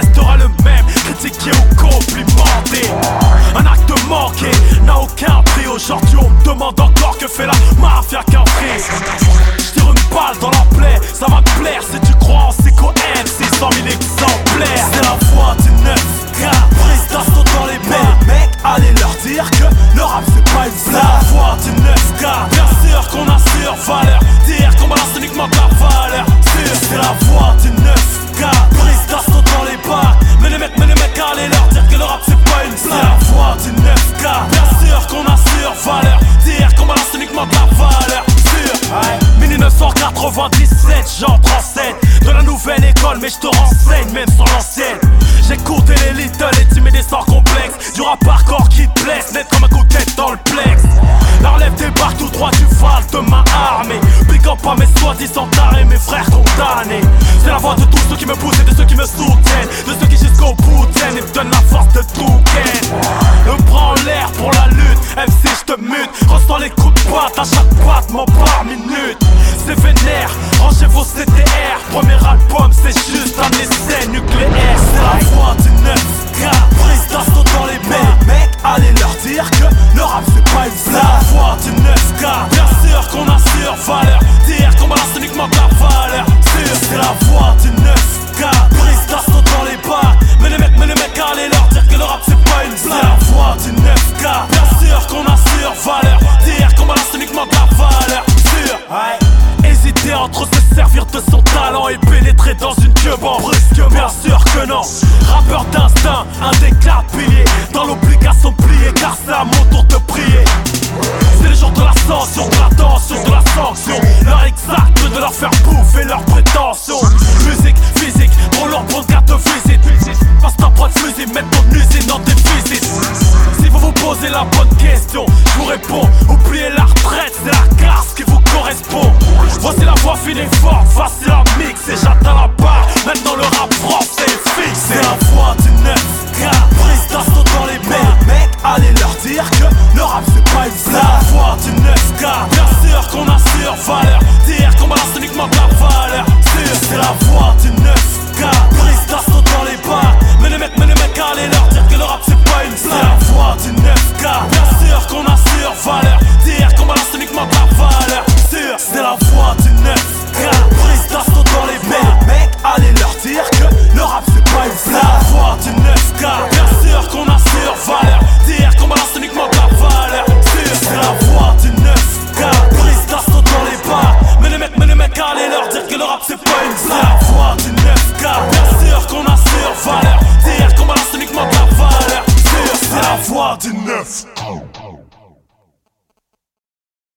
restera le même, critiqué ou complimenté. Un acte manqué n'a aucun prix. Aujourd'hui on me demande encore que fait la mafia qu'un prix. J'tire une balle dans la plaie, ça va te plaire si tu crois en CQM, 600 000 exemplaires. C'est la voix du 9K, prise d'assaut dans les mains. Mec, allez leur dire que le rap c'est pas une blague. C'est la voix du 9K, bien sûr qu'on assure valeur. Dire qu'on balance uniquement de la valeur. C'est la voix du 9K, prise d'assaut dans les bars. Mais les mecs, allez leur dire que le rap c'est pas une blague. C'est la voix du 9K, bien sûr qu'on assure valeur. Dire qu'on balance uniquement de la valeur. Mini 1997, j'entre en scène de la nouvelle école, mais je te renseigne même sans l'ancienne. J'écoutais les little et timide et sans complexe. Du rap hardcore qui te blesse, net comme un coup de tête dans le plex. La relève débarque tout droit du val de ma armée. Big up à mes soi-disant tarés, mes frères condamnés. C'est la voix de tous ceux qui me poussent et de ceux qui me soutiennent, de ceux qui jusqu'au bout tiennent et me donnent la force de tout ken. Me prends en l'air pour la lutte, MC j'te mute. Ressens les coups de patte à chaque battement par minute. C'est vénère, rangez vos CTR. Premier album c'est juste un essai nucléaire. C'est la voix du 9K, prise d'assaut dans les mains. Mec, allez leur dire que le rap c'est pas une blague. C'est la voix du 9K, bien sûr qu'on assure valeur. Dire qu'on balance uniquement de la valeur. C'est la voix du 9K, prise d'assaut dans les bars. Mais les mecs, allez leur dire que le rap c'est pas une blague. C'est la voix du 9K, bien sûr qu'on assure valeur. Dire qu'on balance uniquement de la valeur. Hésiter entre se servir de son talent et pénétrer dans une queue brusquement. Bien sûr que non. Rappeur d'instinct, un déclare pilier. Dans l'obligation de plier, car c'est à mon tour de prier. C'est les jours de l'ascension, de la tension, de la sanction. L'heure exacte de leur faire bouffer leurs prétentions. Musique, physique, pour leur prendre carte de visite. Passe ta boîte de fusil, mets ton usine dans tes visites. Si vous vous posez la bonne question, je vous réponds. Oubliez la retraite, c'est la classe qui vous correspond. Voici la voix fine et forte, facile à mixer. J'atteins la barre, maintenant le rap français est fixe. C'est la voix du 9K, prise d'assaut dans les mains. Mec, allez leur dire que le rap c'est pas une blague. C'est la voix du 9K, bien sûr qu'on assure valeur. Dire qu'on balance uniquement de la valeur. C'est la voix du 9K, prise d'assaut dans les bars. Mais les mecs, allez leur dire que le rap c'est pas une blague. C'est la voix du 9K, bien sûr qu'on assure valeur. Dire qu'on balance uniquement de la valeur. C'est la voix du 9K, prise d'assaut dans les mains. Mec, allez leur dire que le rap c'est pas une blague. C'est la voix du 9K, bien sûr qu'on assure valeur. Dire qu'on balance uniquement de la valeur. C'est la voix du 9K, prise d'assaut dans les bars. Mais les mecs, allez leur dire que le rap c'est pas une blague.